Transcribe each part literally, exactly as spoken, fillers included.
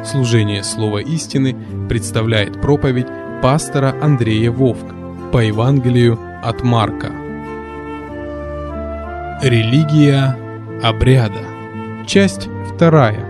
Служение Слова истины представляет проповедь пастора Андрея Вовк по Евангелию от Марка. Религия обряда. Часть вторая.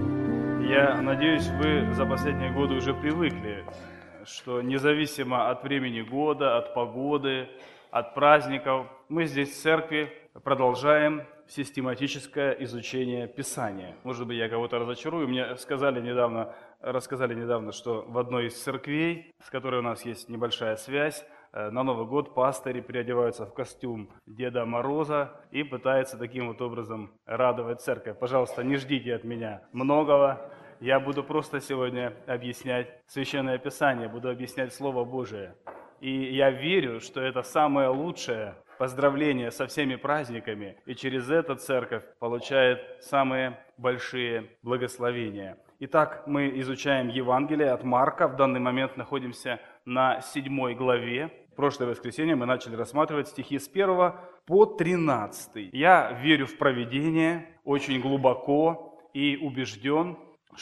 Я надеюсь, вы за последние годы уже привыкли, что независимо от времени года, от погоды, от праздников, мы здесь в церкви продолжаем систематическое изучение Писания. Может быть, я кого-то разочарую. Мне сказали недавно, рассказали недавно, что в одной из церквей, с которой у нас есть небольшая связь, на Новый год пастыри переодеваются в костюм Деда Мороза и пытаются таким вот образом радовать церковь. Пожалуйста, не ждите от меня многого. Я буду просто сегодня объяснять Священное Писание, буду объяснять Слово Божие. И я верю, что это самое лучшее поздравление со всеми праздниками, и через это церковь получает самые большие благословения. Итак, мы изучаем Евангелие от Марка. В данный момент находимся на седьмой главе. В прошлое воскресенье мы начали рассматривать стихи с первого по тринадцатый. Я верю в провидение очень глубоко и убежден,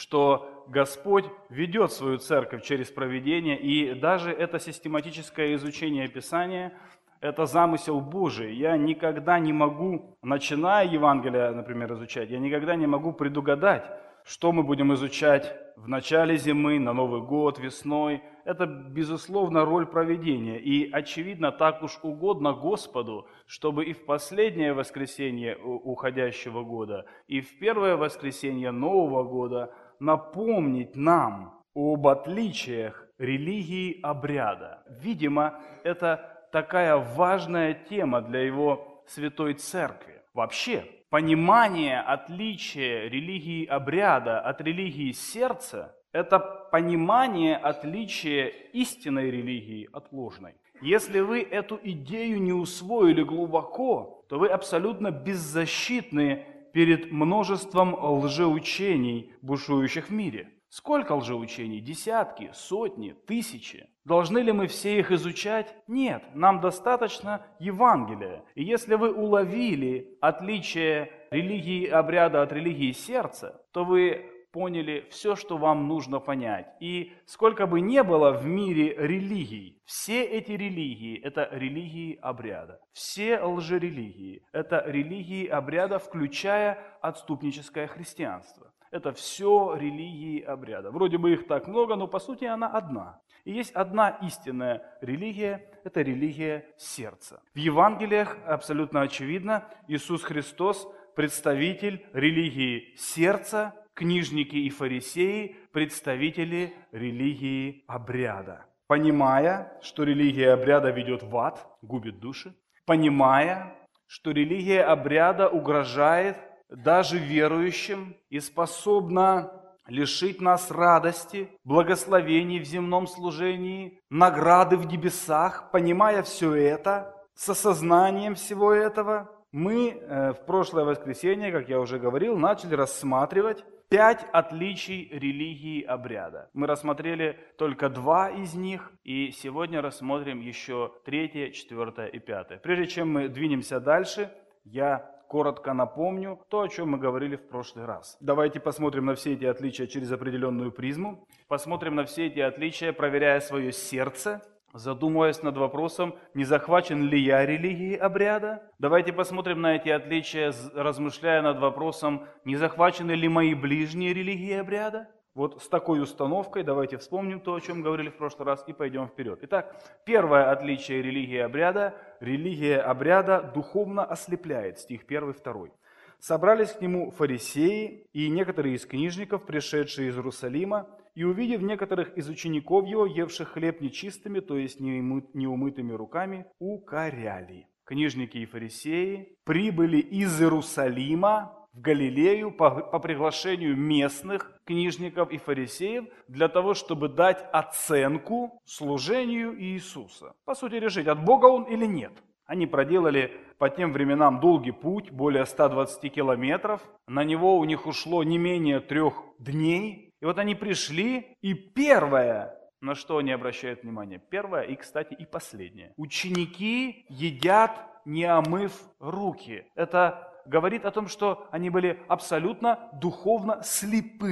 что Господь ведет свою церковь через провидение, и даже это систематическое изучение Писания – это замысел Божий. Я никогда не могу, начиная Евангелие, например, изучать, я никогда не могу предугадать, что мы будем изучать в начале зимы, на Новый год, весной. Это, безусловно, роль провидения. И, очевидно, так уж угодно Господу, чтобы и в последнее воскресенье уходящего года, и в первое воскресенье Нового года напомнить нам об отличиях религии обряда. Видимо, это такая важная тема для его святой церкви. Вообще, понимание отличия религии обряда от религии сердца – это понимание отличия истинной религии от ложной. Если вы эту идею не усвоили глубоко, то вы абсолютно беззащитны перед множеством лжеучений, бушующих в мире. Сколько лжеучений? Десятки, сотни, тысячи. Должны ли мы все их изучать? Нет, нам достаточно Евангелия. И если вы уловили отличие религии обряда от религии сердца, то вы поняли все, что вам нужно понять. И сколько бы ни было в мире религий, все эти религии – это религии обряда. Все лжерелигии – это религии обряда, включая отступническое христианство. Это все религии обряда. Вроде бы их так много, но по сути она одна. И есть одна истинная религия – это религия сердца. В Евангелиях абсолютно очевидно, Иисус Христос – представитель религии сердца, книжники и фарисеи – представители религии обряда. Понимая, что религия обряда ведет в ад, губит души, понимая, что религия обряда угрожает даже верующим и способна лишить нас радости, благословений в земном служении, награды в небесах, понимая все это, с осознанием всего этого, мы в прошлое воскресенье, как я уже говорил, начали рассматривать пять отличий религии обряда. Мы рассмотрели только два из них, и сегодня рассмотрим еще третье, четвертое и пятое. Прежде чем мы двинемся дальше, я коротко напомню то, о чем мы говорили в прошлый раз. Давайте посмотрим на все эти отличия через определенную призму. Посмотрим на все эти отличия, проверяя свое сердце, задумываясь над вопросом, не захвачен ли я религией обряда. Давайте посмотрим на эти отличия, размышляя над вопросом, не захвачены ли мои ближние религией обряда. Вот с такой установкой давайте вспомним то, о чем говорили в прошлый раз, и пойдем вперед. Итак, первое отличие религии обряда. Религия обряда духовно ослепляет. Стих первый, второй. Собрались к нему фарисеи и некоторые из книжников, пришедшие из Иерусалима, и, увидев некоторых из учеников его, евших хлеб нечистыми, то есть неумытыми руками, укоряли. Книжники и фарисеи прибыли из Иерусалима в Галилею по, по приглашению местных книжников и фарисеев для того, чтобы дать оценку служению Иисуса. По сути, решить, от Бога он или нет. Они проделали по тем временам долгий путь, более ста двадцати километров. На него у них ушло не менее трех дней. И вот они пришли, и первое, на что они обращают внимание, первое и, кстати, и последнее. Ученики едят, не омыв руки. Это говорит о том, что они были абсолютно духовно слепы.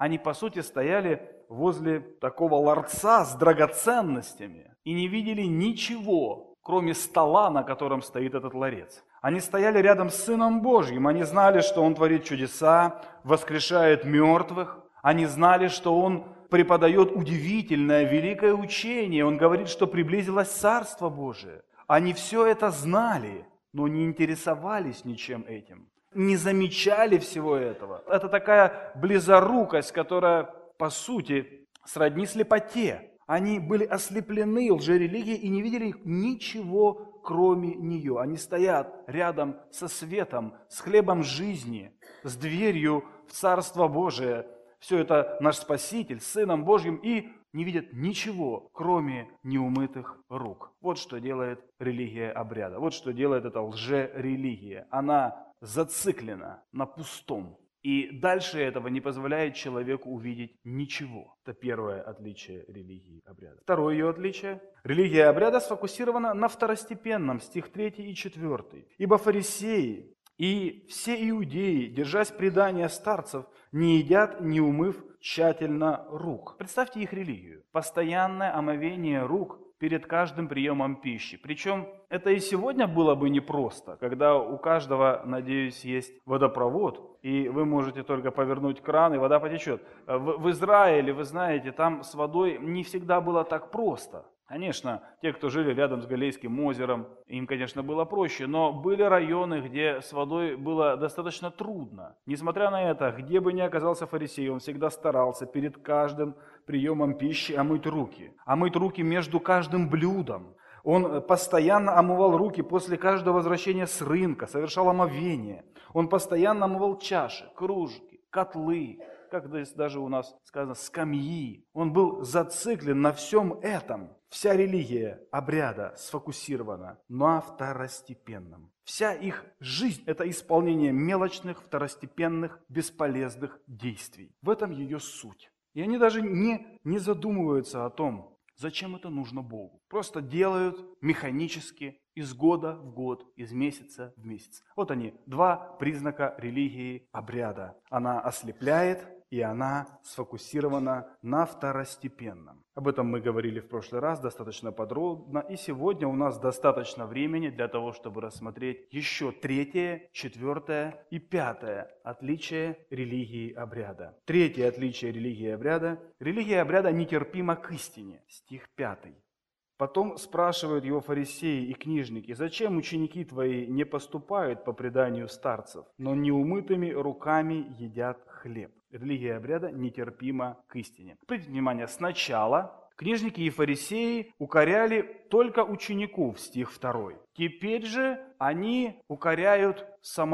Они, по сути, стояли возле такого ларца с драгоценностями и не видели ничего, кроме стола, на котором стоит этот ларец. Они стояли рядом с Сыном Божьим, они знали, что Он творит чудеса, воскрешает мертвых, они знали, что Он преподает удивительное, великое учение, Он говорит, что приблизилось Царство Божие. Они все это знали, но не интересовались ничем этим, не замечали всего этого. Это такая близорукость, которая, по сути, сродни слепоте. Они были ослеплены лжерелигией и не видели ничего, кроме нее. Они стоят рядом со светом, с хлебом жизни, с дверью в Царство Божие. Все это наш Спаситель, с Сыном Божьим, и не видят ничего, кроме неумытых рук. Вот что делает религия обряда. Вот что делает эта лжерелигия. Она зациклена на пустом. И дальше этого не позволяет человеку увидеть ничего. Это первое отличие религии обряда. Второе ее отличие. Религия обряда сфокусирована на второстепенном, стих третий и четвёртый. «Ибо фарисеи и все иудеи, держась предания старцев, не едят, не умыв тщательно рук». Представьте их религию. Постоянное омовение рук перед каждым приемом пищи. Причем это и сегодня было бы непросто, когда у каждого, надеюсь, есть водопровод, и вы можете только повернуть кран, и вода потечет. В, в Израиле, вы знаете, там с водой не всегда было так просто. Конечно, те, кто жили рядом с Галилейским озером, им, конечно, было проще, но были районы, где с водой было достаточно трудно. Несмотря на это, где бы ни оказался фарисей, он всегда старался перед каждым приемом пищи омыть руки. Омыть руки между каждым блюдом. Он постоянно омывал руки после каждого возвращения с рынка, совершал омовение. Он постоянно омывал чаши, кружки, котлы, как даже у нас сказано, скамьи. Он был зациклен на всем этом. Вся религия обряда сфокусирована на второстепенном. Вся их жизнь – это исполнение мелочных, второстепенных, бесполезных действий. В этом ее суть. И они даже не, не задумываются о том, зачем это нужно Богу. Просто делают механически из года в год, из месяца в месяц. Вот они, два признака религии обряда. Она ослепляет, и она сфокусирована на второстепенном. Об этом мы говорили в прошлый раз достаточно подробно, и сегодня у нас достаточно времени для того, чтобы рассмотреть еще третье, четвертое и пятое отличие религии обряда. Третье отличие религии обряда. Религия обряда нетерпима к истине. Стих пятый. Потом спрашивают его фарисеи и книжники: «Зачем ученики твои не поступают по преданию старцев, но неумытыми руками едят хлеб?» Религия обряда нетерпима к истине. Обратите внимание, сначала книжники и фарисеи укоряли только учеников, стих второй. Теперь же они укоряют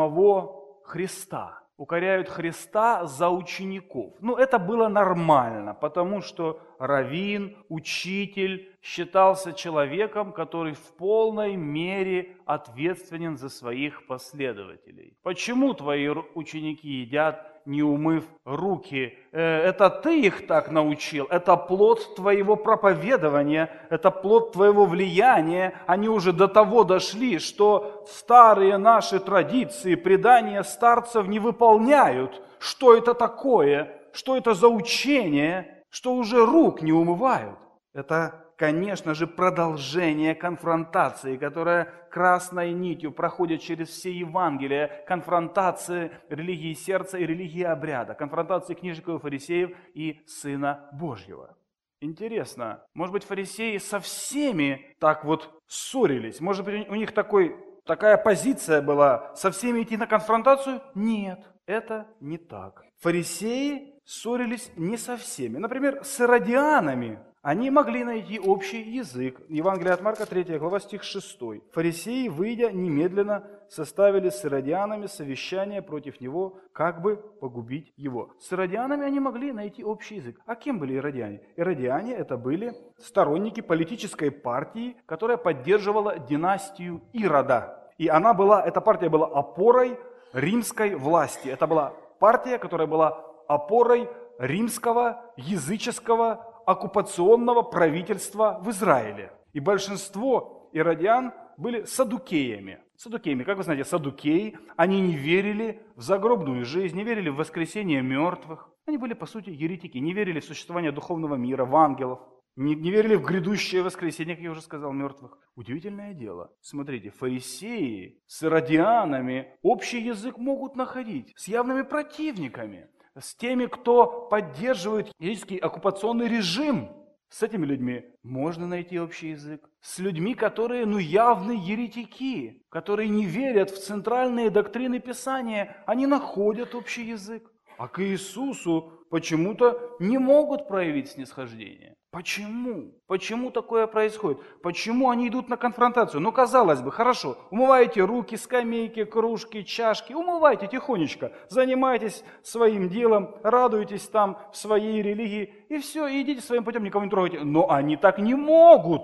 самого Христа. Укоряют Христа за учеников. Ну, это было нормально, потому что раввин, учитель считался человеком, который в полной мере ответственен за своих последователей. Почему твои ученики едят, не умыв руки? Это ты их так научил, это плод твоего проповедования, это плод твоего влияния. Они уже до того дошли, что старые наши традиции, предания старцев не выполняют. Что это такое? Что это за учение? Что уже рук не умывают? Это, конечно же, продолжение конфронтации, которая красной нитью проходит через все Евангелия, конфронтации религии сердца и религии обряда, конфронтации книжников и фарисеев и Сына Божьего. Интересно, может быть, фарисеи со всеми так вот ссорились? Может быть, у них такой, такая позиция была, со всеми идти на конфронтацию? Нет, это не так. Фарисеи ссорились не со всеми. Например, с иродианами. Они могли найти общий язык. Евангелие от Марка, третья глава, стих шестой. Фарисеи, выйдя, немедленно составили с иродианами совещание против него, как бы погубить его. С иродианами они могли найти общий язык. А кем были иродиане? Иродиане – это были сторонники политической партии, которая поддерживала династию Ирода. И она была, эта партия была опорой римской власти. Это была партия, которая была опорой римского языческого оккупационного правительства в Израиле. И большинство иродиан были саддукеями. Саддукеями, как вы знаете, саддукеи, они не верили в загробную жизнь, не верили в воскресение мертвых. Они были, по сути, еретики, не верили в существование духовного мира, в ангелов, не, не верили в грядущее воскресение, как я уже сказал, мертвых. Удивительное дело. Смотрите, фарисеи с иродианами общий язык могут находить, с явными противниками, с теми, кто поддерживает еврейский оккупационный режим. С этими людьми можно найти общий язык. С людьми, которые, ну, явные еретики, которые не верят в центральные доктрины Писания, они находят общий язык. А к Иисусу почему-то не могут проявить снисхождение. Почему? Почему такое происходит? Почему они идут на конфронтацию? Ну, казалось бы, хорошо, умывайте руки, скамейки, кружки, чашки, умывайте тихонечко, занимайтесь своим делом, радуйтесь там в своей религии, и все, и идите своим путем, никого не трогайте. Но они так не могут.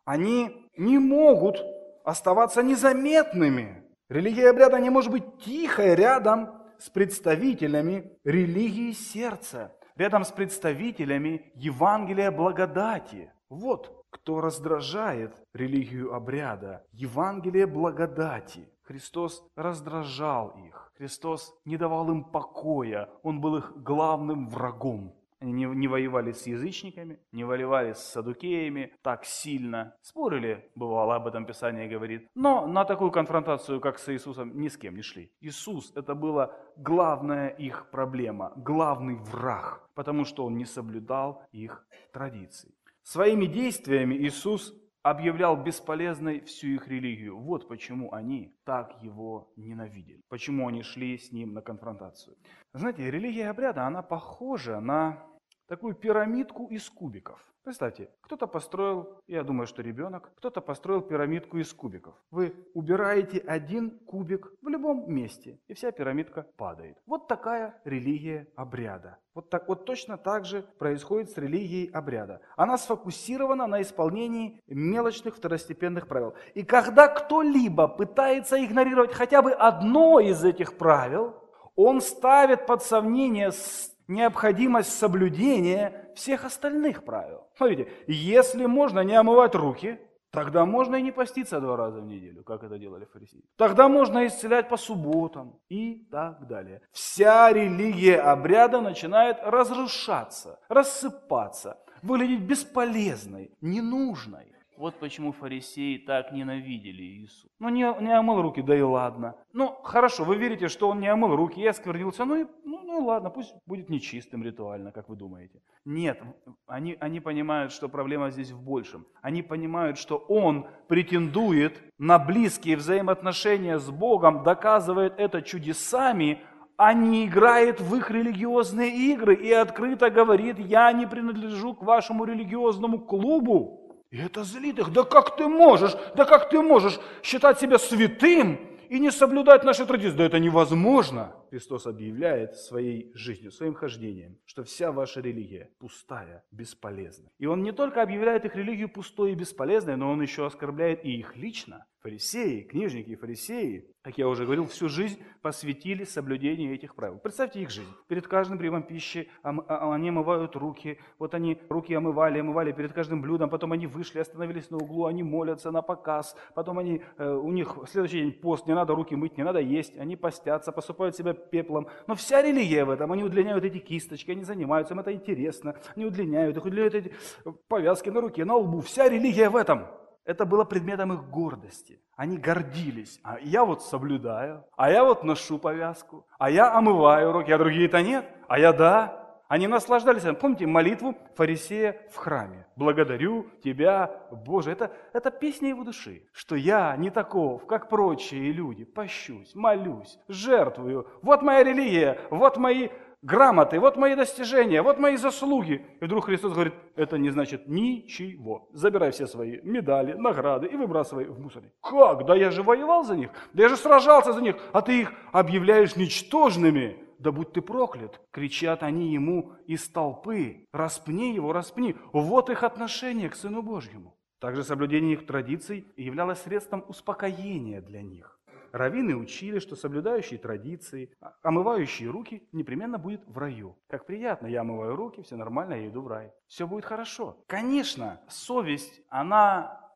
Они не могут оставаться незаметными. Религия обряда не может быть тихой рядом с представителями религии сердца, рядом с представителями Евангелия благодати. Вот кто раздражает религию обряда. Евангелие благодати. Христос раздражал их. Христос не давал им покоя. Он был их главным врагом. Они не, не воевали с язычниками, не воевали с саддукеями так сильно. Спорили, бывало, об этом Писание говорит. Но на такую конфронтацию, как с Иисусом, ни с кем не шли. Иисус – это была главная их проблема, главный враг, потому что Он не соблюдал их традиций. Своими действиями Иисус объявлял бесполезной всю их религию. Вот почему они так Его ненавидели. Почему они шли с Ним на конфронтацию. Знаете, религия обряда, она похожа на такую пирамидку из кубиков. Представьте, кто-то построил, я думаю, что ребенок, кто-то построил пирамидку из кубиков. Вы убираете один кубик в любом месте, и вся пирамидка падает. Вот такая религия обряда. Вот, так, вот точно так же происходит с религией обряда. Она сфокусирована на исполнении мелочных второстепенных правил. И когда кто-либо пытается игнорировать хотя бы одно из этих правил, он ставит под сомнение необходимость соблюдения всех остальных правил. Смотрите, если можно не омывать руки, тогда можно и не поститься два раза в неделю, как это делали фарисеи. Тогда можно исцелять по субботам и так далее. Вся религия обряда начинает разрушаться, рассыпаться, выглядеть бесполезной, ненужной. Вот почему фарисеи так ненавидели Иисуса. Ну, не, не омыл руки, да и ладно. Ну, хорошо, вы верите, что он не омыл руки и осквернился, ну и, ну, ну и ладно, пусть будет нечистым ритуально, как вы думаете. Нет, они, они понимают, что проблема здесь в большем. Они понимают, что он претендует на близкие взаимоотношения с Богом, доказывает это чудесами, а не играет в их религиозные игры и открыто говорит: я не принадлежу к вашему религиозному клубу. И это злит их. Да как ты можешь, да как ты можешь считать себя святым и не соблюдать наши традиции? Да это невозможно. Христос объявляет своей жизнью, своим хождением, что вся ваша религия пустая, бесполезная. И Он не только объявляет их религию пустой и бесполезной, но Он еще оскорбляет и их лично. Фарисеи, книжники и фарисеи, как я уже говорил, всю жизнь посвятили соблюдению этих правил. Представьте их жизнь. Перед каждым приемом пищи они омывают руки. Вот они руки омывали, омывали перед каждым блюдом. Потом они вышли, остановились на углу, они молятся на показ. Потом они, у них в следующий день пост, не надо руки мыть, не надо есть. Они постятся, посыпают себя пеплом. Но вся религия в этом. Они удлиняют эти кисточки, они занимаются, им это интересно. Они удлиняют их, удлиняют эти повязки на руке, на лбу. Вся религия в этом. Это было предметом их гордости. Они гордились. А я вот соблюдаю, а я вот ношу повязку, а я омываю руки, а другие-то нет, а я да. Они наслаждались. Помните молитву фарисея в храме? «Благодарю Тебя, Боже». Это, это песня его души, что я не таков, как прочие люди. Пощусь, молюсь, жертвую. Вот моя религия, вот мои грамоты, вот мои достижения, вот мои заслуги. И вдруг Христос говорит: это не значит ничего. Забирай все свои медали, награды и выбрасывай в мусорник. Как? Да я же воевал за них, да я же сражался за них, а ты их объявляешь ничтожными. Да будь ты проклят, кричат они ему из толпы. Распни его, распни. Вот их отношение к Сыну Божьему. Также соблюдение их традиций являлось средством успокоения для них. Раввины учили, что соблюдающий традиции, омывающий руки, непременно будет в раю. Как приятно, я омываю руки, все нормально, я иду в рай. Все будет хорошо. Конечно, совесть, она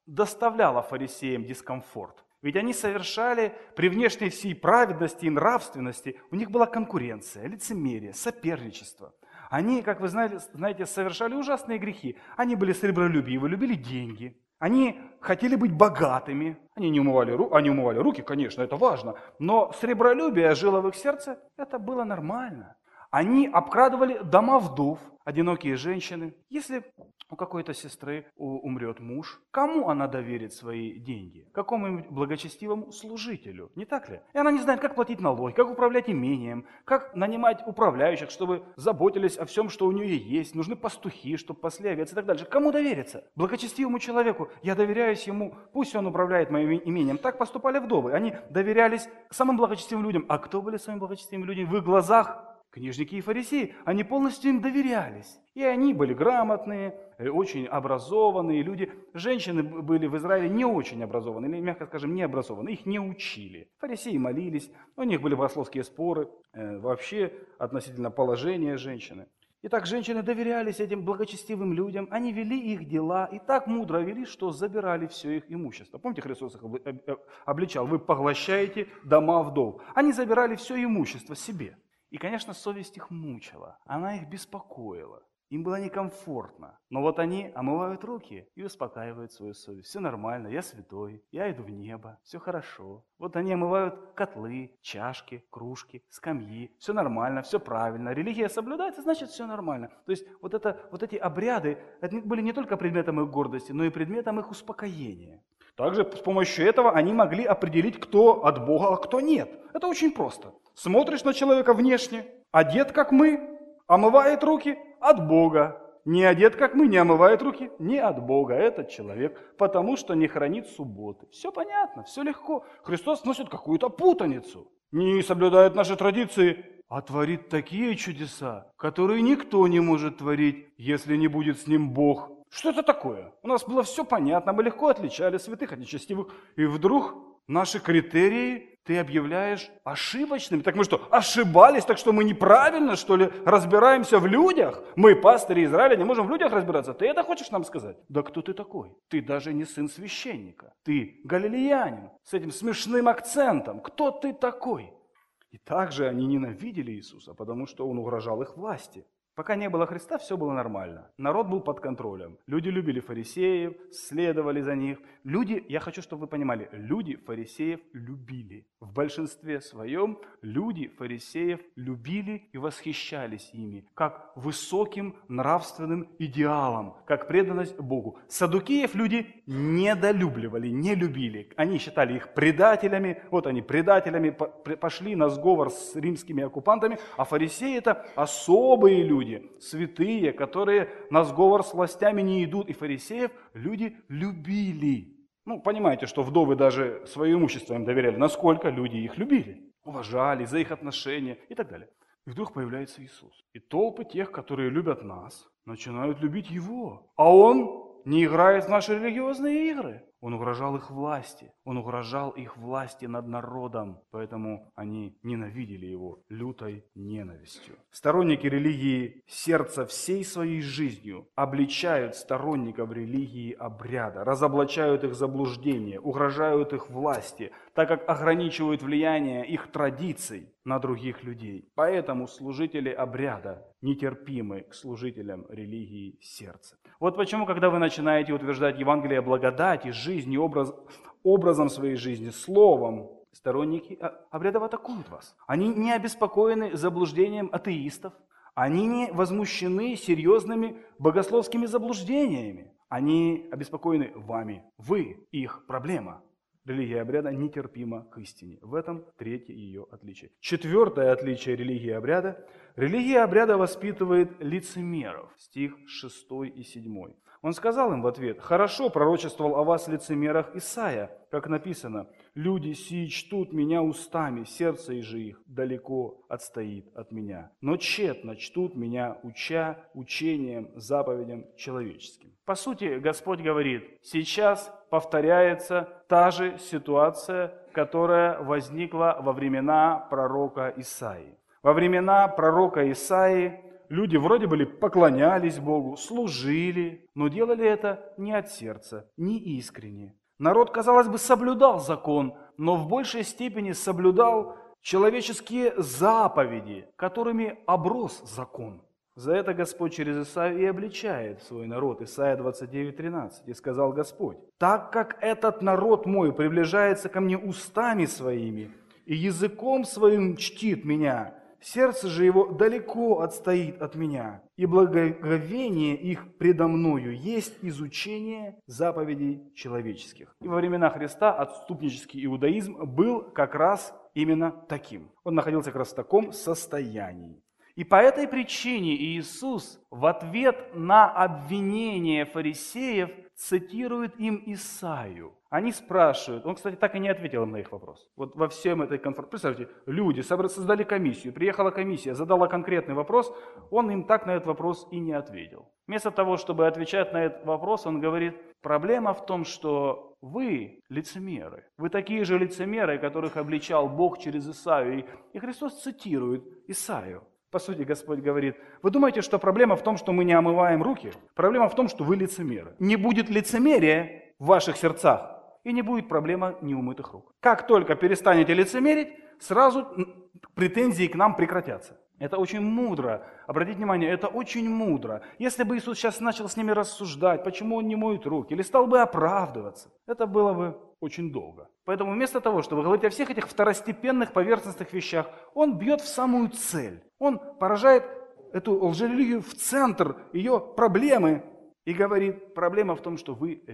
доставляло фарисеям дискомфорт. Ведь они совершали при внешней всей праведности и нравственности, у них была конкуренция, лицемерие, соперничество. Они, как вы знаете, совершали ужасные грехи. Они были сребролюбивы, любили деньги. Они хотели быть богатыми. Они не умывали, ру... они умывали руки, конечно, это важно. Но сребролюбие жило в их сердце, это было нормально. Они обкрадывали дома вдов, одинокие женщины. Если у какой-то сестры умрет муж, кому она доверит свои деньги? Какому-нибудь благочестивому служителю, не так ли? И она не знает, как платить налоги, как управлять имением, как нанимать управляющих, чтобы заботились о всем, что у нее есть. Нужны пастухи, чтобы пасли овец и так дальше. Кому довериться? Благочестивому человеку. Я доверяюсь ему, пусть он управляет моим имением. Так поступали вдовы. Они доверялись самым благочестивым людям. А кто были самыми благочестивыми людьми в их глазах? Книжники и фарисеи, они полностью им доверялись. И они были грамотные, очень образованные люди. Женщины были в Израиле не очень образованные, или, мягко скажем, не образованные. Их не учили. Фарисеи молились, у них были богословские споры э, вообще относительно положения женщины. Итак, женщины доверялись этим благочестивым людям, они вели их дела и так мудро вели, что забирали все их имущество. Помните, Христос их обличал, вы поглощаете дома вдов. Они забирали все имущество себе. И, конечно, совесть их мучила, она их беспокоила, им было некомфортно. Но вот они омывают руки и успокаивают свою совесть. Все нормально, я святой, я иду в небо, все хорошо. Вот они омывают котлы, чашки, кружки, скамьи, все нормально, все правильно. Религия соблюдается, значит все нормально. То есть вот, это, вот эти обряды это были не только предметом их гордости, но и предметом их успокоения. Также с помощью этого они могли определить, кто от Бога, а кто нет. Это очень просто. Смотришь на человека внешне, одет как мы, омывает руки от Бога. Не одет как мы, не омывает руки, не от Бога этот человек, потому что не хранит субботы. Все понятно, все легко. Христос носит какую-то путаницу, не соблюдает наши традиции, а творит такие чудеса, которые никто не может творить, если не будет с ним Бог. Что это такое? У нас было все понятно, мы легко отличали святых от нечестивых. И вдруг наши критерии ты объявляешь ошибочными. Так мы что, ошибались? Так что мы неправильно, что ли, разбираемся в людях? Мы, пастыри Израиля, не можем в людях разбираться? Ты это хочешь нам сказать? Да кто ты такой? Ты даже не сын священника. Ты галилеянин с этим смешным акцентом. Кто ты такой? И также они ненавидели Иисуса, потому что Он угрожал их власти. Пока не было Христа, все было нормально. Народ был под контролем. Люди любили фарисеев, следовали за них. Люди, я хочу, чтобы вы понимали, люди фарисеев любили. В большинстве своем люди фарисеев любили и восхищались ими, как высоким нравственным идеалом, как преданность Богу. Саддукеев люди недолюбливали, не любили. Они считали их предателями. Вот они предателями пошли на сговор с римскими оккупантами, а фарисеи это особые люди. Люди, святые, которые на сговор с властями не идут, и фарисеев люди любили. Ну, понимаете, что вдовы даже свое имущество им доверяли, насколько люди их любили, уважали за их отношения и так далее. И вдруг появляется Иисус. И толпы тех, которые любят нас, начинают любить Его. А Он не играет в наши религиозные игры. Он угрожал их власти. Он угрожал их власти над народом. Поэтому они ненавидели Его лютой ненавистью. Сторонники религии сердца всей своей жизнью обличают сторонников религии обряда, разоблачают их заблуждения, угрожают их власти, так как ограничивают влияние их традиций на других людей. Поэтому служители обряда нетерпимы к служителям религии сердца. Вот почему, когда вы начинаете утверждать Евангелие благодати, жизнью, образ, образом своей жизни, словом, сторонники обрядов атакуют вас. Они не обеспокоены заблуждением атеистов, они не возмущены серьезными богословскими заблуждениями. Они обеспокоены вами. Вы их проблема. Религия обряда нетерпима к истине. В этом третье ее отличие. Четвертое отличие религии обряда. Религия обряда воспитывает лицемеров. Стих шестой и седьмой. Он сказал им в ответ: «Хорошо пророчествовал о вас лицемерах Исаия, как написано: люди сии чтут меня устами, сердце же их далеко отстоит от меня. Но тщетно чтут меня, уча учением, заповедям человеческим». По сути, Господь говорит, сейчас повторяется та же ситуация, которая возникла во времена пророка Исаии. Во времена пророка Исаии Люди вроде бы поклонялись Богу, служили, но делали это не от сердца, не искренне. Народ, казалось бы, соблюдал закон, но в большей степени соблюдал человеческие заповеди, которыми оброс закон. За это Господь через Исаию и обличает свой народ. Исайя двадцать девять тринадцать. «И сказал Господь: так как этот народ мой приближается ко мне устами своими и языком своим чтит меня, сердце же его далеко отстоит от меня, и благоговение их предо мною есть изучение заповедей человеческих». И во времена Христа отступнический иудаизм был как раз именно таким. Он находился как раз в таком состоянии. И по этой причине Иисус в ответ на обвинение фарисеев цитирует им Исаию. Они спрашивают, он, кстати, так и не ответил им на их вопрос. Вот во всем этой конфронтации, представьте, люди создали комиссию, приехала комиссия, задала конкретный вопрос, он им так на этот вопрос и не ответил. Вместо того, чтобы отвечать на этот вопрос, он говорит: проблема в том, что вы лицемеры. Вы такие же лицемеры, которых обличал Бог через Исаию. И Христос цитирует Исаию. По сути, Господь говорит: вы думаете, что проблема в том, что мы не омываем руки? Проблема в том, что вы лицемеры. Не будет лицемерия в ваших сердцах, и не будет проблемы неумытых рук. Как только перестанете лицемерить, сразу претензии к нам прекратятся. Это очень мудро. Обратите внимание, это очень мудро. Если бы Иисус сейчас начал с ними рассуждать, почему Он не моет руки, или стал бы оправдываться, это было бы очень долго. Поэтому вместо того, чтобы говорить о всех этих второстепенных поверхностных вещах, Он бьет в самую цель. Он поражает эту лжерелигию в центр ее проблемы и говорит: проблема в том, что вы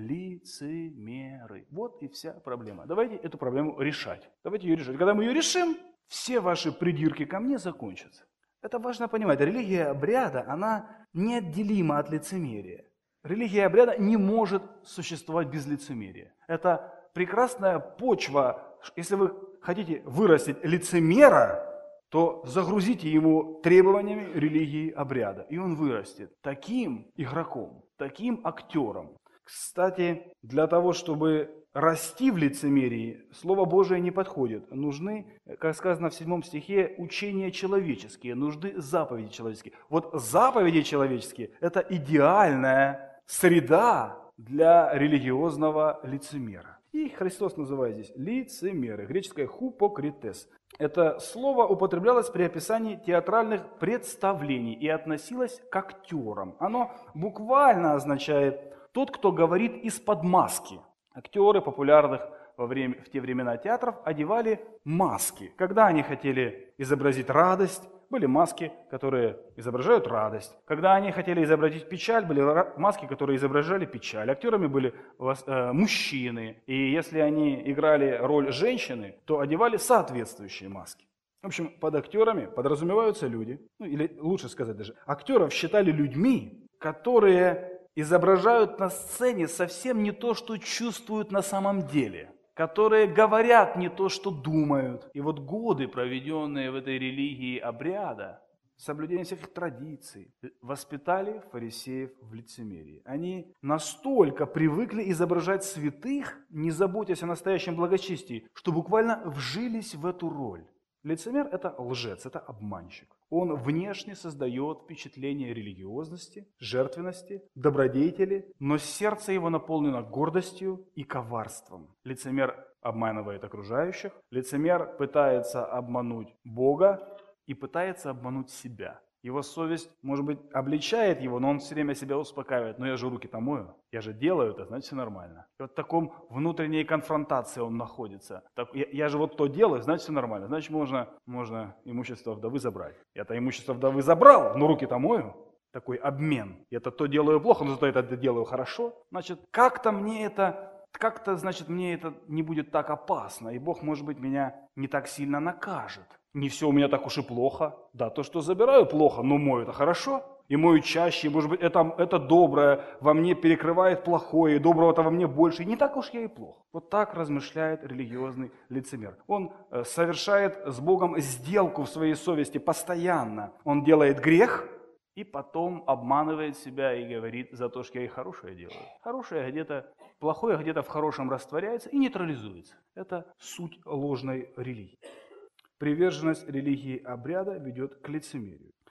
лицемеры. Вот и вся проблема. Давайте эту проблему решать. Давайте ее решать. Когда мы ее решим, все ваши придирки ко мне закончатся. Это важно понимать. Религия обряда, она неотделима от лицемерия. Религия обряда не может существовать без лицемерия. Это прекрасная почва. Если вы хотите вырастить лицемера, то загрузите его требованиями религии обряда, и он вырастет таким игроком, таким актером. Кстати, для того, чтобы расти в лицемерии, Слово Божие не подходит. Нужны, как сказано в седьмом стихе, учения человеческие, нужны заповеди человеческие. Вот заповеди человеческие – это идеальная среда для религиозного лицемера. И Христос называет здесь лицемеры, греческое хупокритес. Это слово употреблялось при описании театральных представлений и относилось к актерам. Оно буквально означает «тот, кто говорит из-под маски». Актеры популярных во время, в те времена театров одевали маски. Когда они хотели изобразить радость, были маски, которые изображают радость. Когда они хотели изобразить печаль, были маски, которые изображали печаль. Актерами были э, мужчины. И если они играли роль женщины, то одевали соответствующие маски. В общем, под актерами подразумеваются люди, ну или лучше сказать даже, актеров считали людьми, которые изображают на сцене совсем не то, что чувствуют на самом деле, которые говорят не то, что думают. И вот годы, проведенные в этой религии обряда, соблюдение всех традиций, воспитали фарисеев в лицемерии. Они настолько привыкли изображать святых, не заботясь о настоящем благочестии, что буквально вжились в эту роль. Лицемер – это лжец, это обманщик. Он внешне создает впечатление религиозности, жертвенности, добродетели, но сердце его наполнено гордостью и коварством. Лицемер обманывает окружающих, лицемер пытается обмануть Бога и пытается обмануть себя. Его совесть, может быть, обличает его, но он все время себя успокаивает. Но я же руки-то мою, я же делаю это, значит, все нормально. И вот в таком внутренней конфронтации он находится. Так, я, я же вот то делаю, значит, все нормально. Значит, можно, можно имущество вдовы забрать. Я-то имущество вдовы забрал, но руки-то мою. Такой обмен. Я-то то делаю плохо, но зато это делаю хорошо. Значит, как-то мне это... Как-то, значит, мне это не будет так опасно, и Бог, может быть, меня не так сильно накажет. Не все у меня так уж и плохо. Да, то, что забираю, плохо, но мою это хорошо. И мою чаще, и, может быть, это, это доброе во мне перекрывает плохое, и доброго-то во мне больше. И не так уж я и плох. Вот так размышляет религиозный лицемер. Он э, совершает с Богом сделку в своей совести постоянно. Он делает грех, и потом обманывает себя и говорит: за то, что я и хорошее делаю. Хорошее где-то, плохое где-то в хорошем растворяется и нейтрализуется. Это суть ложной религии. Приверженность религии обряда ведет к лицемерию.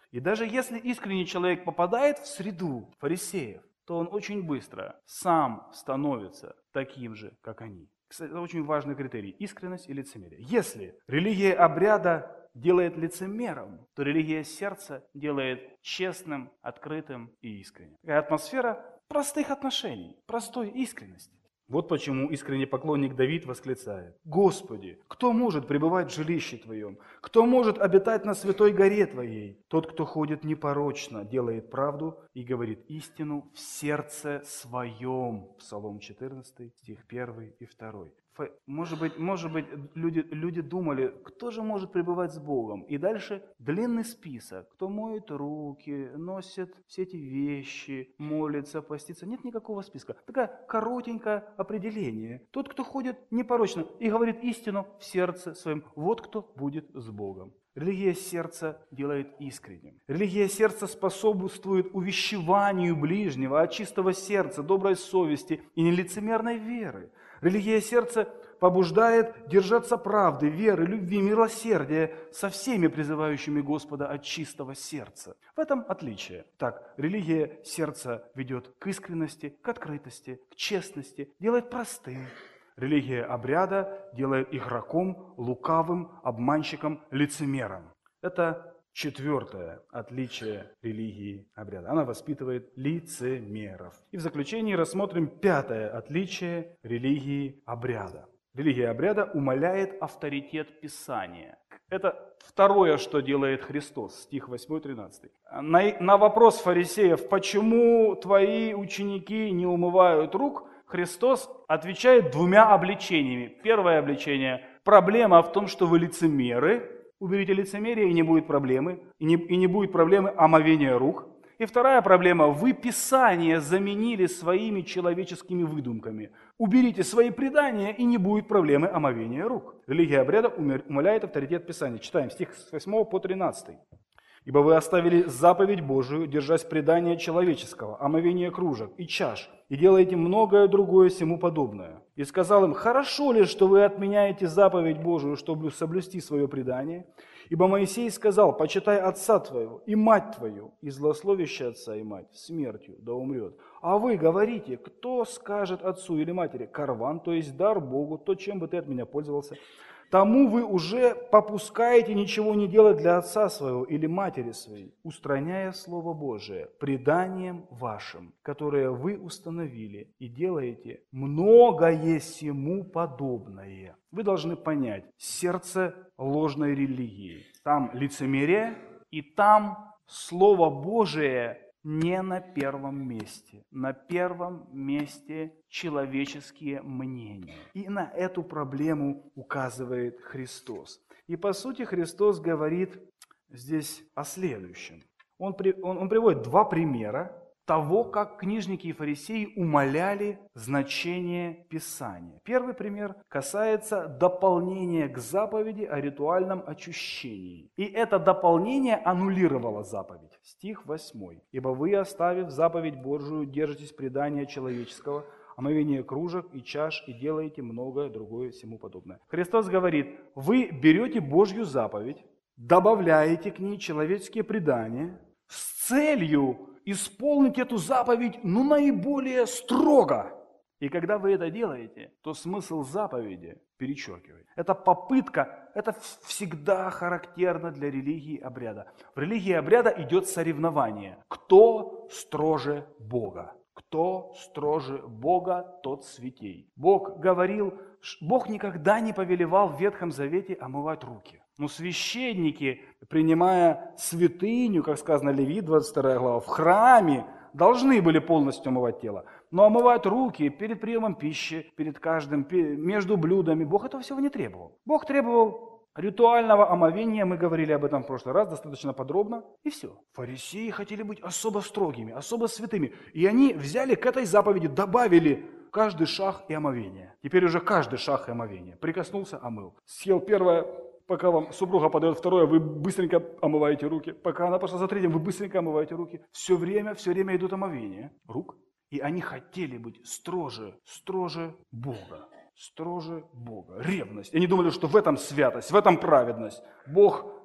И даже если искренний человек попадает в среду фарисеев, то он очень быстро сам становится таким же, как они. Кстати, это очень важный критерий – искренность и лицемерие. Если религия обряда делает лицемером, то религия сердца делает честным, открытым и искренним. Такая атмосфера простых отношений, простой искренности. Вот почему искренний поклонник Давид восклицает: «Господи, кто может пребывать в жилище Твоем? Кто может обитать на святой горе Твоей? Тот, кто ходит непорочно, делает правду и говорит истину в сердце своем». Псалом четырнадцатый, стих первый и второй. Может быть, может быть люди, люди думали, кто же может пребывать с Богом? И дальше длинный список. Кто моет руки, носит все эти вещи, молится, постится. Нет никакого списка. Такое коротенькое определение. Тот, кто ходит непорочно и говорит истину в сердце своем, вот кто будет с Богом. Религия сердца делает искренним. Религия сердца способствует увещеванию ближнего от чистого сердца, доброй совести и нелицемерной веры. Религия сердца побуждает держаться правды, веры, любви, милосердия со всеми призывающими Господа от чистого сердца. В этом отличие. Так, религия сердца ведет к искренности, к открытости, к честности, делает простым. Религия обряда делает игроком, лукавым, обманщиком, лицемером. Это четвертое отличие религии обряда. Она воспитывает лицемеров. И в заключении рассмотрим пятое отличие религии обряда. Религия обряда умаляет авторитет Писания. Это второе, что делает Христос, стих восьмой-тринадцатый. На, на вопрос фарисеев, почему твои ученики не умывают рук, Христос отвечает двумя обличениями. Первое обличение – проблема в том, что вы лицемеры. Уберите лицемерие, и не будет проблемы. И не, и не будет проблемы омовения рук. И вторая проблема – вы Писание заменили своими человеческими выдумками. Уберите свои предания, и не будет проблемы омовения рук. Религия обряда умаляет авторитет Писания. Читаем стих с восьмого по тринадцатый. «Ибо вы оставили заповедь Божию, держась предания человеческого, омовения кружек и чаш, и делаете многое другое сему подобное. И сказал им: хорошо ли, что вы отменяете заповедь Божию, чтобы соблюсти свое предание? Ибо Моисей сказал: почитай отца твоего и мать твою, и злословящий отца и мать смертью да умрет. А вы говорите: кто скажет отцу или матери: карван, то есть дар Богу, то, чем бы ты от меня пользовался? Тому вы уже попускаете ничего не делать для отца своего или матери своей, устраняя Слово Божие преданием вашим, которое вы установили, и делаете многое сему подобное». Вы должны понять, сердце ложной религии. Там лицемерие, и там Слово Божие не на первом месте. На первом месте человеческие мнения. И на эту проблему указывает Христос. И по сути Христос говорит здесь о следующем. Он, при, он, он приводит два примера того, как книжники и фарисеи умаляли значение Писания. Первый пример касается дополнения к заповеди о ритуальном очищении. И это дополнение аннулировало заповедь. Стих восьмой. «Ибо вы, оставив заповедь Божию, держитесь предания человеческого, омовения кружек и чаш, и делаете многое другое сему подобное». Христос говорит, вы берете Божью заповедь, добавляете к ней человеческие предания с целью исполнить эту заповедь, ну, наиболее строго. И когда вы это делаете, то смысл заповеди перечеркивает. Это попытка, это всегда характерно для религии обряда. В религии обряда идет соревнование. Кто строже Бога? Кто строже Бога, тот святей. Бог говорил, Бог никогда не повелевал в Ветхом Завете омывать руки. Но священники, принимая святыню, как сказано Левит, двадцать вторая глава, в храме, должны были полностью омывать тело. Но омывать руки перед приемом пищи, перед каждым, между блюдами, Бог этого всего не требовал. Бог требовал ритуального омовения, мы говорили об этом в прошлый раз достаточно подробно, и все. Фарисеи хотели быть особо строгими, особо святыми, и они взяли к этой заповеди, добавили каждый шаг и омовение. Теперь уже каждый шаг и омовение. Прикоснулся, омыл. Съел первое, пока вам супруга подает второе, вы быстренько омываете руки. Пока она пошла за третьим, вы быстренько омываете руки. Все время, все время идут омовения рук. И они хотели быть строже, строже Бога. Строже Бога. Ревность. Они думали, что в этом святость, в этом праведность. Бог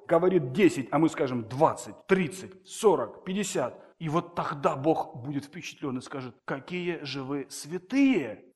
говорит десять, а мы скажем двадцать, тридцать, сорок, пятьдесят. И вот тогда Бог будет впечатлен и скажет: какие же вы святые.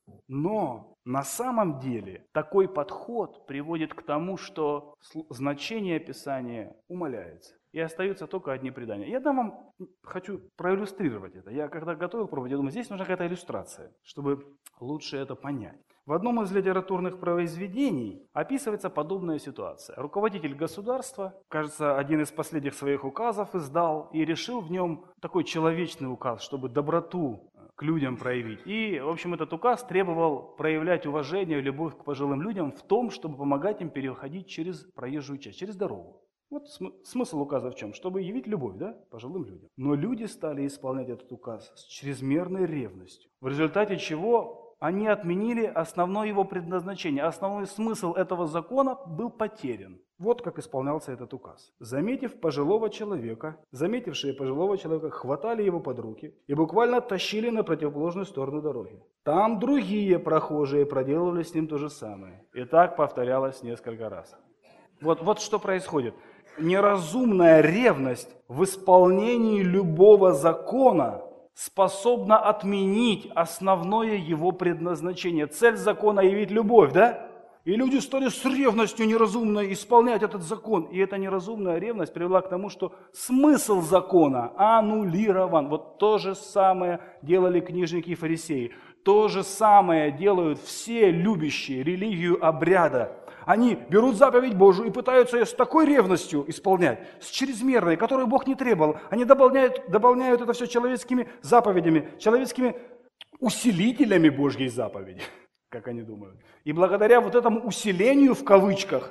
Но на самом деле такой подход приводит к тому, что значение Писания умаляется. И остаются только одни предания. Я дам вам, хочу проиллюстрировать это. Я когда готовил проповедь, я думаю, здесь нужна какая-то иллюстрация, чтобы лучше это понять. В одном из литературных произведений описывается подобная ситуация. Руководитель государства, кажется, один из последних своих указов издал и решил в нем такой человечный указ, чтобы доброту к людям проявить. И, в общем, этот указ требовал проявлять уважение, любовь к пожилым людям в том, чтобы помогать им переходить через проезжую часть, через дорогу. Вот см- смысл указа в чем? Чтобы явить любовь, да, пожилым людям. Но люди стали исполнять этот указ с чрезмерной ревностью, в результате чего они отменили основное его предназначение. Основной смысл этого закона был потерян. Вот как исполнялся этот указ. Заметив пожилого человека, заметившие пожилого человека хватали его под руки и буквально тащили на противоположную сторону дороги. Там другие прохожие проделывали с ним то же самое. И так повторялось несколько раз. Вот, вот что происходит. Неразумная ревность в исполнении любого закона способна отменить основное его предназначение. Цель закона — явить любовь, да? И люди стали с ревностью неразумно исполнять этот закон. И эта неразумная ревность привела к тому, что смысл закона аннулирован. Вот то же самое делали книжники и фарисеи. То же самое делают все любящие религию обряда. Они берут заповедь Божию и пытаются ее с такой ревностью исполнять, с чрезмерной, которую Бог не требовал. Они дополняют, дополняют это все человеческими заповедями, человеческими усилителями Божьей заповеди, как они думают. И благодаря вот этому усилению, в кавычках,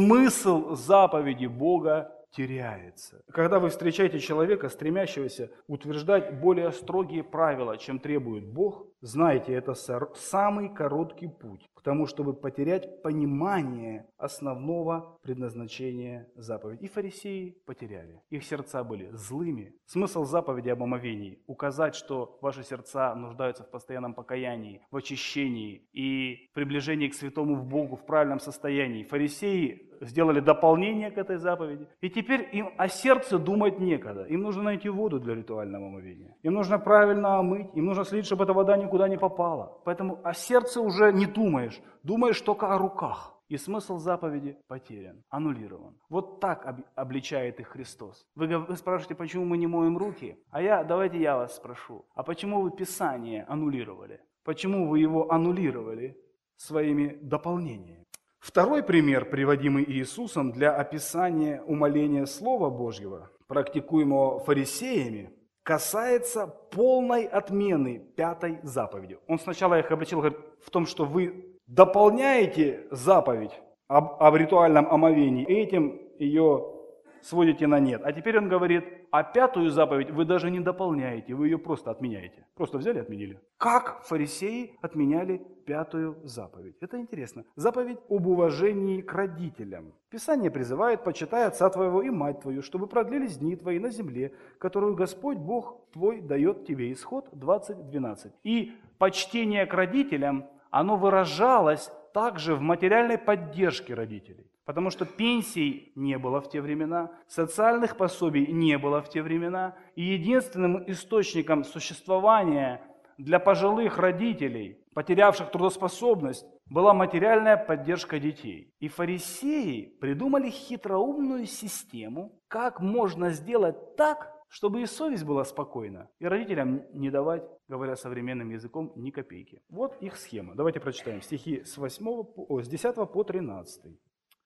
смысл заповеди Бога теряется. Когда вы встречаете человека, стремящегося утверждать более строгие правила, чем требует Бог, знайте, это самый короткий путь к тому, чтобы потерять понимание основного предназначения заповеди. И фарисеи потеряли. Их сердца были злыми. Смысл заповеди об омовении — указать, что ваши сердца нуждаются в постоянном покаянии, в очищении и приближении к святому в Богу в правильном состоянии. Фарисеи сделали дополнение к этой заповеди. И теперь им о сердце думать некогда. Им нужно найти воду для ритуального омовения. Им нужно правильно омыть. Им нужно следить, чтобы эта вода никуда не попала. Поэтому о сердце уже не думаешь. Думаешь только о руках. И смысл заповеди потерян, аннулирован. Вот так об, обличает их Христос. Вы, вы спрашиваете, почему мы не моем руки? А я, давайте я вас спрошу. А почему вы Писание аннулировали? Почему вы его аннулировали своими дополнениями? Второй пример, приводимый Иисусом для описания умаления Слова Божьего, практикуемого фарисеями, касается полной отмены пятой заповеди. Он сначала их обличил, говорит, в том, что вы дополняете заповедь об, об ритуальном омовении, и этим ее сводите на нет. А теперь он говорит, а пятую заповедь вы даже не дополняете, вы ее просто отменяете. Просто взяли и отменили. Как фарисеи отменяли пятую заповедь? Это интересно. Заповедь об уважении к родителям. Писание призывает: почитай отца твоего и мать твою, чтобы продлились дни твои на земле, которую Господь Бог твой дает тебе. Исход двадцать двенадцать. И почтение к родителям, оно выражалось также в материальной поддержке родителей. Потому что пенсий не было в те времена, социальных пособий не было в те времена. И единственным источником существования для пожилых родителей, потерявших трудоспособность, была материальная поддержка детей. И фарисеи придумали хитроумную систему, как можно сделать так, чтобы и совесть была спокойна, и родителям не давать, говоря современным языком, ни копейки. Вот их схема. Давайте прочитаем стихи с, восьмого, о, с десятого по тринадцатый.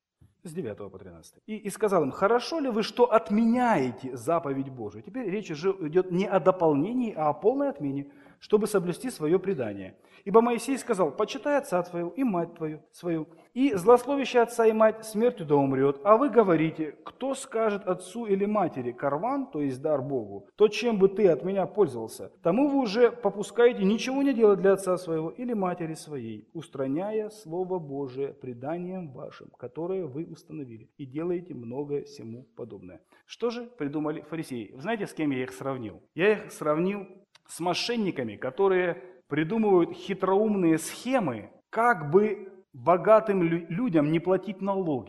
С девятого по тринадцатый. И, и сказал им: хорошо ли вы, что отменяете заповедь Божию? Теперь речь уже идет не о дополнении, а о полной отмене, чтобы соблюсти свое предание. Ибо Моисей сказал: почитай отца твоего и мать твою свою, и злословящий отца и мать смертью да умрет. А вы говорите: кто скажет отцу или матери: карван, то есть дар Богу, то чем бы ты от меня пользовался, тому вы уже попускаете ничего не делать для отца своего или матери своей, устраняя Слово Божие преданием вашим, которое вы установили, и делаете многое сему подобное. Что же придумали фарисеи? Вы знаете, с кем я их сравнил? Я их сравнил с мошенниками, которые придумывают хитроумные схемы, как бы богатым людям не платить налоги.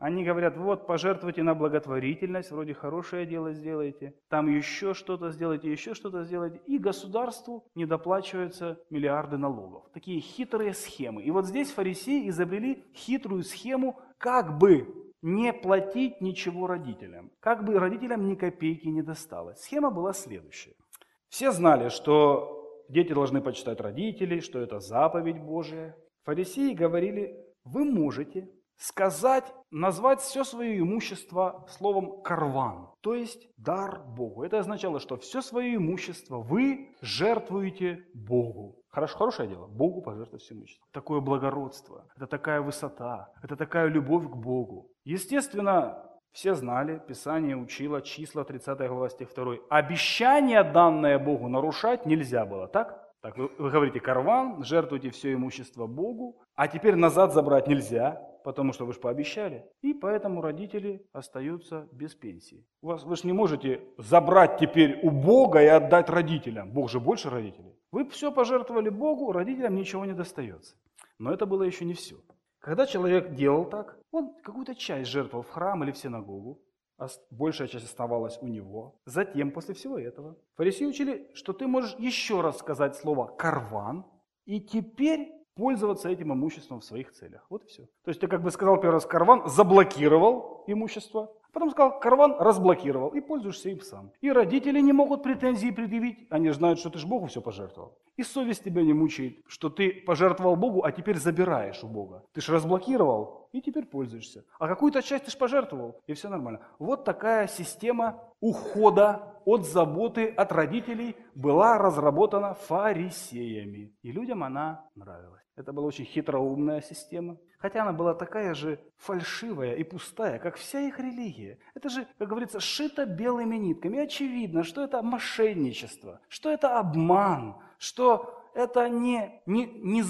Они говорят, вот, пожертвуйте на благотворительность, вроде хорошее дело сделаете, там еще что-то сделайте, еще что-то сделайте, и государству не доплачиваются миллиарды налогов. Такие хитрые схемы. И вот здесь фарисеи изобрели хитрую схему, как бы не платить ничего родителям, как бы родителям ни копейки не досталось. Схема была следующая. Все знали, что дети должны почитать родителей, что это заповедь Божия. Фарисеи говорили, вы можете сказать, назвать все свое имущество словом «карван», то есть дар Богу. Это означало, что все свое имущество вы жертвуете Богу. Хорошо, хорошее дело, Богу пожертвовать все имущество. Такое благородство, это такая высота, это такая любовь к Богу. Естественно, все знали, Писание учило, числа, тридцатая глава, стих второй. Обещание, данное Богу, нарушать нельзя было, так? Так, вы, вы говорите, карван, жертвуйте все имущество Богу, а теперь назад забрать нельзя, потому что вы же пообещали. И поэтому родители остаются без пенсии. У вас, вы же не можете забрать теперь у Бога и отдать родителям. Бог же больше родителей. Вы все пожертвовали Богу, родителям ничего не достается. Но это было еще не все. Когда человек делал так, он какую-то часть жертвовал в храм или в синагогу, а большая часть оставалась у него. Затем, после всего этого, фарисеи учили, что ты можешь еще раз сказать слово «карван», и теперь пользоваться этим имуществом в своих целях. Вот и все. То есть ты как бы сказал первый раз «карван», заблокировал имущество, потом сказал «карван», разблокировал, и пользуешься им сам. И родители не могут претензии предъявить, они знают, что ты же Богу все пожертвовал. И совесть тебя не мучает, что ты пожертвовал Богу, а теперь забираешь у Бога. Ты же разблокировал, и теперь пользуешься. А какую-то часть ты же пожертвовал, и все нормально. Вот такая система ухода от заботы от родителей была разработана фарисеями. И людям она нравилась. Это была очень хитроумная система. Хотя она была такая же фальшивая и пустая, как вся их религия. Это же, как говорится, шито белыми нитками. И очевидно, что это мошенничество, что это обман, что это не, не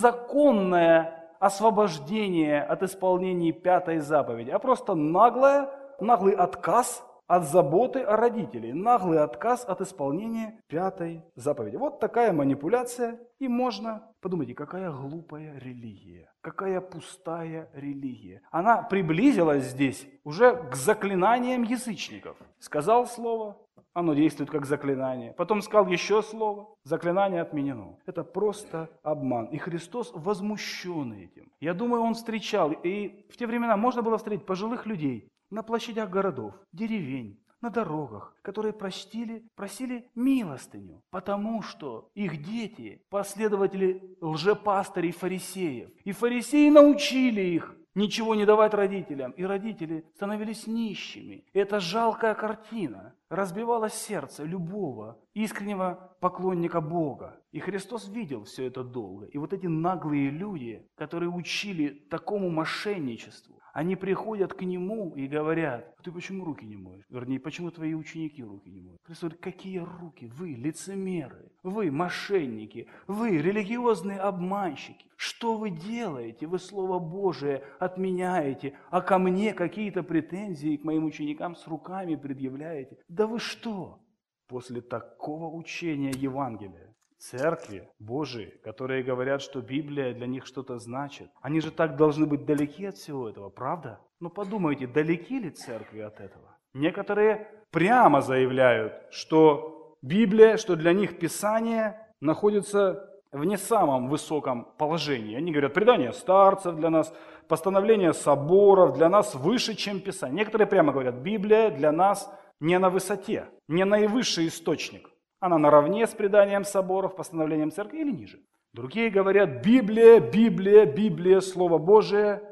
незаконное освобождение от исполнения пятой заповеди, а просто наглое, наглый отказ от заботы о родителях, наглый отказ от исполнения пятой заповеди. Вот такая манипуляция, и можно, подумайте, какая глупая религия, какая пустая религия. Она приблизилась здесь уже к заклинаниям язычников. Сказал слово, оно действует как заклинание. Потом сказал еще слово, заклинание отменено. Это просто обман. И Христос возмущен этим. Я думаю, Он встречал, и в те времена можно было встретить пожилых людей на площадях городов, деревень, на дорогах, которые просили, просили милостыню, потому что их дети – последователи лжепастырей фарисеев. И фарисеи научили их ничего не давать родителям, и родители становились нищими. Это жалкая картина разбивала сердце любого искреннего поклонника Бога. И Христос видел все это долго. И вот эти наглые люди, которые учили такому мошенничеству, они приходят к Нему и говорят: ты почему руки не моешь? Вернее, почему твои ученики руки не моют? Христос говорит: какие руки? Вы лицемеры, вы мошенники, вы религиозные обманщики. Что вы делаете? Вы Слово Божие отменяете, а ко мне какие-то претензии к моим ученикам с руками предъявляете. Да вы что? После такого учения Евангелия, церкви Божии, которые говорят, что Библия для них что-то значит, они же так должны быть далеки от всего этого, правда? Но подумайте, далеки ли церкви от этого? Некоторые прямо заявляют, что Библия, что для них Писание находится в не самом высоком положении. Они говорят, предание старцев для нас, постановление соборов для нас выше, чем Писание. Некоторые прямо говорят, Библия для нас не на высоте, не наивысший источник. Она наравне с преданием соборов, постановлением церкви или ниже. Другие говорят, Библия, Библия, Библия, Слово Божие,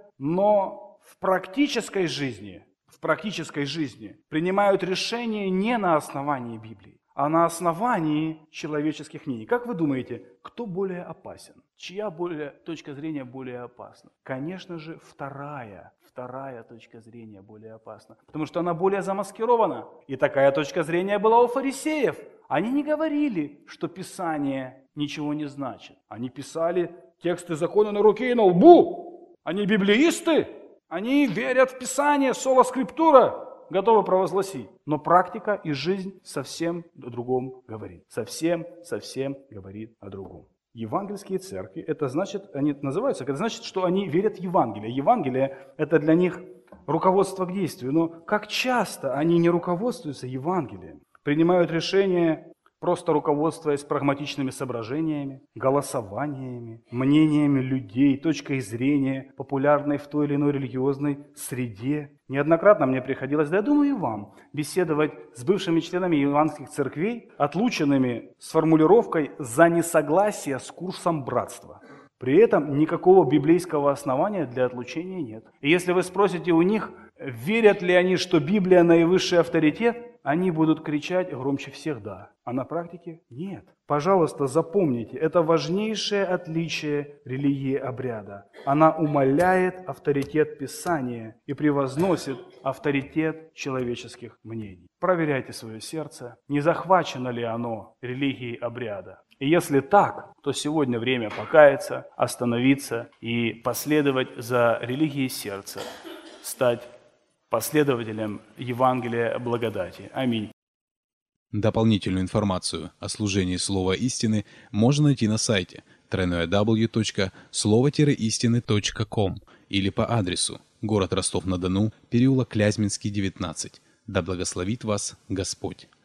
но в практической жизни, в практической жизни принимают решения не на основании Библии, а на основании человеческих мнений. Как вы думаете, кто более опасен? Чья более, точка зрения более опасна? Конечно же, вторая. Вторая точка зрения более опасна, потому что она более замаскирована. И такая точка зрения была у фарисеев. Они не говорили, что Писание ничего не значит. Они писали тексты закона на руке и на лбу. Они библеисты. Они верят в Писание, соло скриптура, готовы провозгласить. Но практика и жизнь совсем о другом говорит. Совсем, совсем говорит о другом. Евангельские церкви, это значит, они называются, это значит, что они верят в Евангелие. Евангелие – это для них руководство к действию. Но как часто они не руководствуются Евангелием, принимают решения, просто руководствуясь прагматичными соображениями, голосованиями, мнениями людей, точкой зрения, популярной в той или иной религиозной среде. Неоднократно мне приходилось, да я думаю и вам, беседовать с бывшими членами евангельских церквей, отлученными с формулировкой «за несогласие с курсом братства». При этом никакого библейского основания для отлучения нет. И если вы спросите у них, верят ли они, что Библия наивысший авторитет, они будут кричать громче всех «да». А на практике нет. Пожалуйста, запомните, это важнейшее отличие религии обряда. Она умаляет авторитет Писания и превозносит авторитет человеческих мнений. Проверяйте свое сердце, не захвачено ли оно религией обряда. И если так, то сегодня время покаяться, остановиться и последовать за религией сердца, стать последователем Евангелия благодати. Аминь. Дополнительную информацию о служении Слова Истины можно найти на сайте дабл ю дабл ю дабл ю точка слово истины точка ком или по адресу город Ростов-на-Дону, переулок Клязьминский, девятнадцать. Да благословит вас Господь!